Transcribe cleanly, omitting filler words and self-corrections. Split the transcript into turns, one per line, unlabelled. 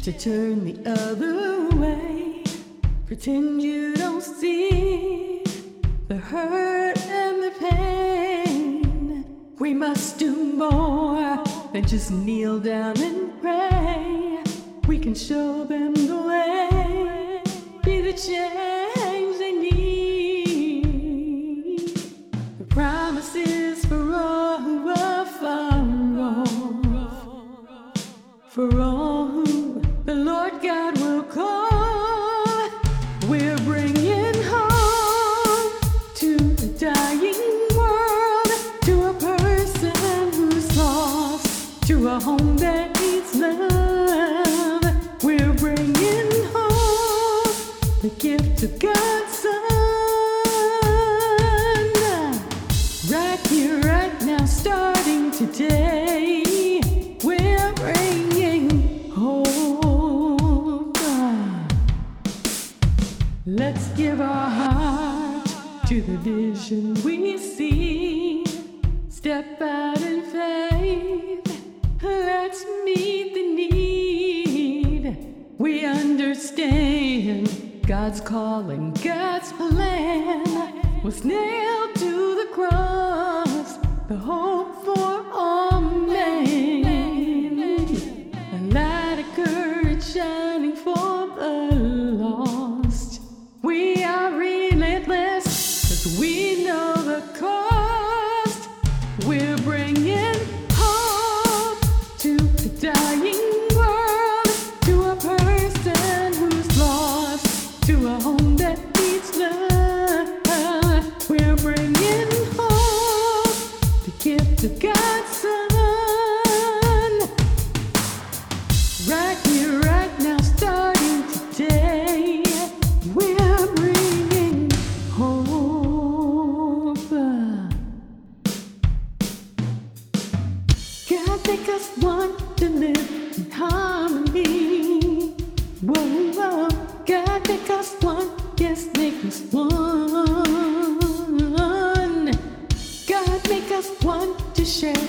to turn the other way. Pretend you don't see the hurt and the pain. We must do more than just kneel down and pray. We can show them the way, be the change they need. The promises for all who are far off, for all who the Lord God will call. We're bringing hope to the dying world, to a person who's lost, to a home that needs love. We're bringing hope, the gift of God's Son. Right here, right now, starting today, we're bringing hope. Let's give our heart to the vision we see. Step out in faith, let's meet the need. We understand God's calling, God's plan was nailed to the cross, the hope for all men. A light of courage shining for the lost. We are relentless, 'cause we know the cost. We're bringing hope to the dying world, to a person who's lost, to a home that needs love. We're bringing hope, the gift of God's Son. Right here, right now, starting today, we're bringing hope. God make us one to live in harmony. Whoa, whoa. God make us one, yes, make us one. God make us one to share